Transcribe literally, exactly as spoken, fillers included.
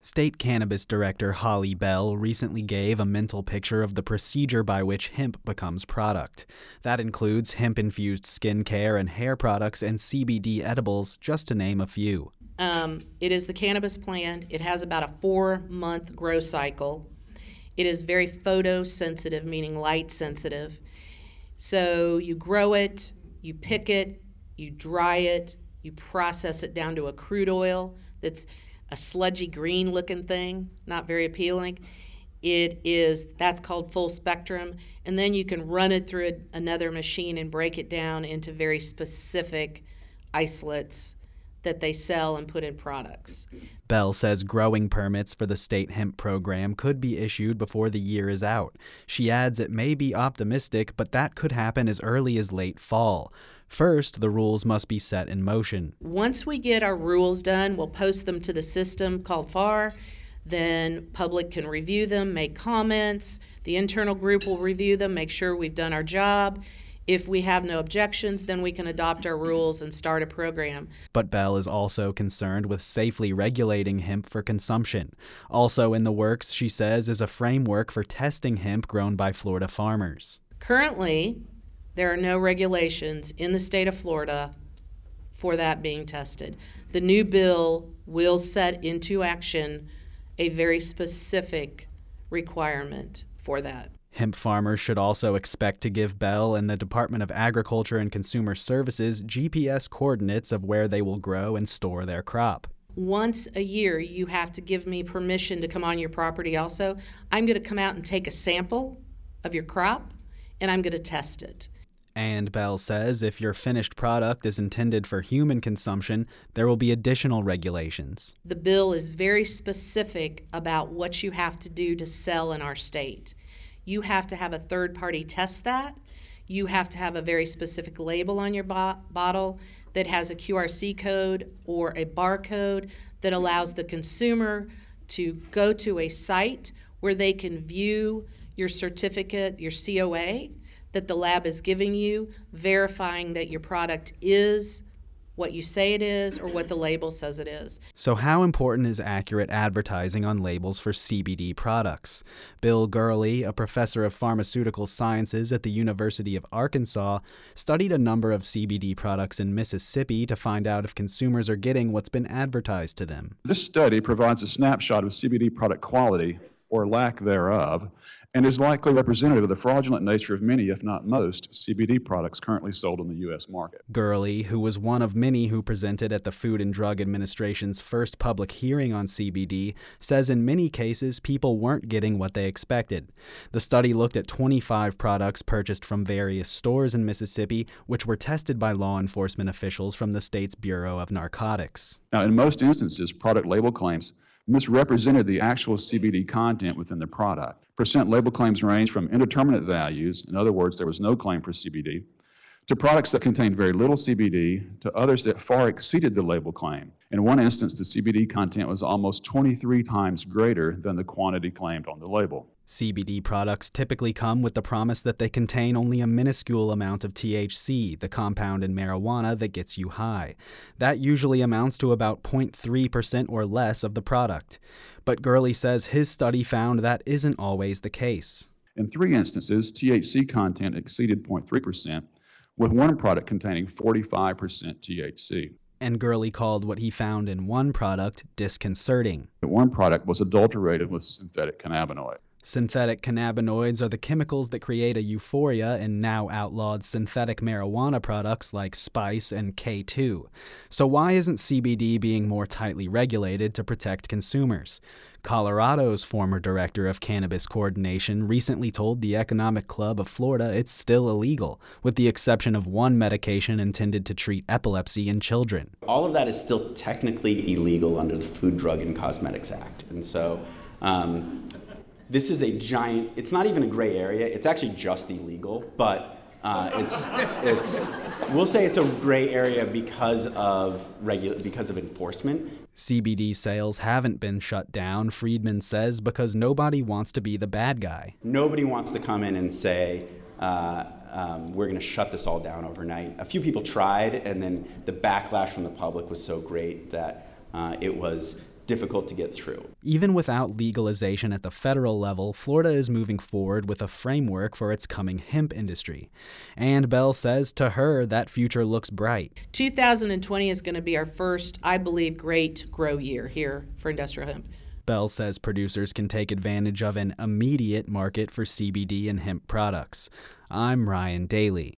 State Cannabis Director Holly Bell recently gave a mental picture of the procedure by which hemp becomes product. That includes hemp-infused skincare and hair products and C B D edibles, just to name a few. Um, it is the cannabis plant. It has about a four-month growth cycle. It is very photosensitive, meaning light sensitive. So you grow it, you pick it, you dry it, you process it down to a crude oil that's a sludgy green looking thing, not very appealing. It is, that's called full spectrum. And then you can run it through a, another machine and break it down into very specific isolates that they sell and put in products. Bell says growing permits for the state hemp program could be issued before the year is out. She adds it may be optimistic, but that could happen as early as late fall. First, the rules must be set in motion. Once we get our rules done, we'll post them to the system called F A R. Then public can review them, make comments. The internal group will review them, make sure we've done our job. If we have no objections, then we can adopt our rules and start a program. But Bell is also concerned with safely regulating hemp for consumption. Also in the works, she says, is a framework for testing hemp grown by Florida farmers. Currently, there are no regulations in the state of Florida for that being tested. The new bill will set into action a very specific requirement for that. Hemp farmers should also expect to give Bell and the Department of Agriculture and Consumer Services G P S coordinates of where they will grow and store their crop. Once a year, you have to give me permission to come on your property also. I'm going to come out and take a sample of your crop, and I'm going to test it. And Bell says if your finished product is intended for human consumption, there will be additional regulations. The bill is very specific about what you have to do to sell in our state. You have to have a third party test that. You have to have a very specific label on your bo- bottle that has a Q R C code or a barcode that allows the consumer to go to a site where they can view your certificate, your C O A, that the lab is giving you, verifying that your product is what you say it is or what the label says it is. So how important is accurate advertising on labels for C B D products? Bill Gurley, a professor of pharmaceutical sciences at the University of Arkansas, studied a number of C B D products in Mississippi to find out if consumers are getting what's been advertised to them. This study provides a snapshot of C B D product quality, or lack thereof, and is likely representative of the fraudulent nature of many, if not most, C B D products currently sold in the U S market. Gurley, who was one of many who presented at the Food and Drug Administration's first public hearing on C B D, says in many cases people weren't getting what they expected. The study looked at twenty-five products purchased from various stores in Mississippi, which were tested by law enforcement officials from the state's Bureau of Narcotics. Now, in most instances, product label claims misrepresented the actual C B D content within the product. Percent label claims range from indeterminate values, in other words, there was no claim for C B D, to products that contained very little C B D, to others that far exceeded the label claim. In one instance, the C B D content was almost twenty-three times greater than the quantity claimed on the label. C B D products typically come with the promise that they contain only a minuscule amount of T H C, the compound in marijuana that gets you high. That usually amounts to about zero point three percent or less of the product. But Gurley says his study found that isn't always the case. In three instances, T H C content exceeded zero point three percent, with one product containing forty-five percent T H C. And Gurley called what he found in one product disconcerting. The one product was adulterated with synthetic cannabinoid. Synthetic cannabinoids are the chemicals that create a euphoria in now outlawed synthetic marijuana products like Spice and K two. So why isn't C B D being more tightly regulated to protect consumers? Colorado's former director of cannabis coordination recently told the Economic Club of Florida it's still illegal, with the exception of one medication intended to treat epilepsy in children. All of that is still technically illegal under the Food, Drug, and Cosmetics Act. And so um, this is a giant, it's not even a gray area, it's actually just illegal, but uh, it's, it's, we'll say it's a gray area because of regu- because of enforcement. C B D sales haven't been shut down, Friedman says, because nobody wants to be the bad guy. Nobody wants to come in and say, uh, um, we're going to shut this all down overnight. A few people tried, and then the backlash from the public was so great that uh, it was difficult to get through. Even without legalization at the federal level, Florida is moving forward with a framework for its coming hemp industry. And Bell says to her that future looks bright. two thousand twenty is going to be our first, I believe, great grow year here for industrial hemp. Bell says producers can take advantage of an immediate market for C B D and hemp products. I'm Ryan Daly.